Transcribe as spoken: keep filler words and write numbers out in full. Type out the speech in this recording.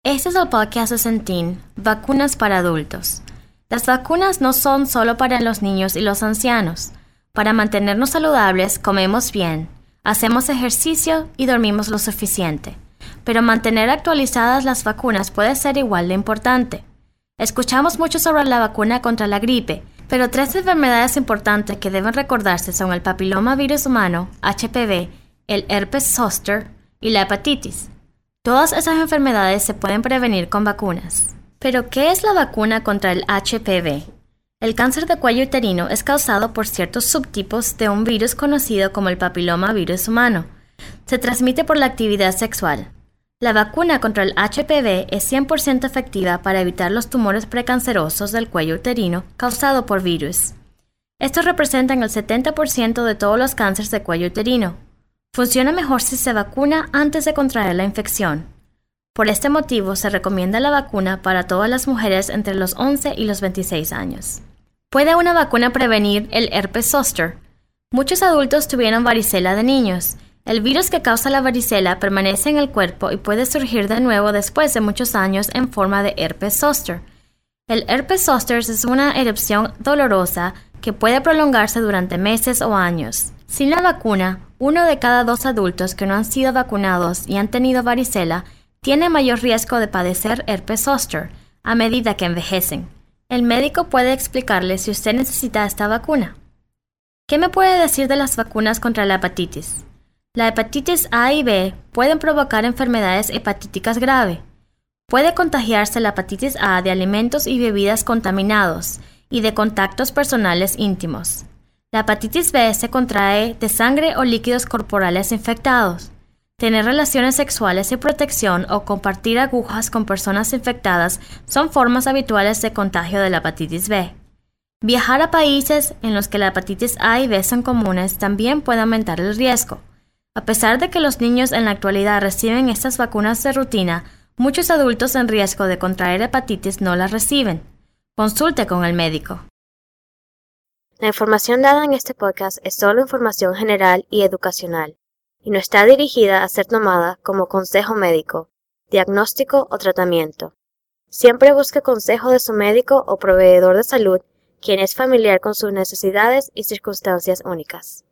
Este es el podcast de Centene, Vacunas para Adultos. Las vacunas no son solo para los niños y los ancianos. Para mantenernos saludables, comemos bien, hacemos ejercicio y dormimos lo suficiente. Pero mantener actualizadas las vacunas puede ser igual de importante. Escuchamos mucho sobre la vacuna contra la gripe, pero tres enfermedades importantes que deben recordarse son el papilomavirus humano, H P V, el herpes zóster y la hepatitis. Todas esas enfermedades se pueden prevenir con vacunas. ¿Pero qué es la vacuna contra el H P V? El cáncer de cuello uterino es causado por ciertos subtipos de un virus conocido como el papilomavirus humano. Se transmite por la actividad sexual. La vacuna contra el H P V es cien por ciento efectiva para evitar los tumores precancerosos del cuello uterino causados por virus. Estos representan el setenta por ciento de todos los cánceres de cuello uterino. Funciona mejor si se vacuna antes de contraer la infección. Por este motivo, se recomienda la vacuna para todas las mujeres entre los once y los veintiséis años. ¿Puede una vacuna prevenir el herpes zóster? Muchos adultos tuvieron varicela de niños. El virus que causa la varicela permanece en el cuerpo y puede surgir de nuevo después de muchos años en forma de herpes zóster. El herpes zóster es una erupción dolorosa que puede prolongarse durante meses o años. Sin la vacuna, uno de cada dos adultos que no han sido vacunados y han tenido varicela tiene mayor riesgo de padecer herpes zóster a medida que envejecen. El médico puede explicarle si usted necesita esta vacuna. ¿Qué me puede decir de las vacunas contra la hepatitis? La hepatitis A y B pueden provocar enfermedades hepatíticas graves. Puede contagiarse la hepatitis A de alimentos y bebidas contaminados y de contactos personales íntimos. La hepatitis B se contrae de sangre o líquidos corporales infectados. Tener relaciones sexuales sin protección o compartir agujas con personas infectadas son formas habituales de contagio de la hepatitis B. Viajar a países en los que la hepatitis A y B son comunes también puede aumentar el riesgo. A pesar de que los niños en la actualidad reciben estas vacunas de rutina, muchos adultos en riesgo de contraer hepatitis no las reciben. Consulte con el médico. La información dada en este podcast es solo información general y educacional, y no está dirigida a ser tomada como consejo médico, diagnóstico o tratamiento. Siempre busque consejo de su médico o proveedor de salud, quien es familiar con sus necesidades y circunstancias únicas.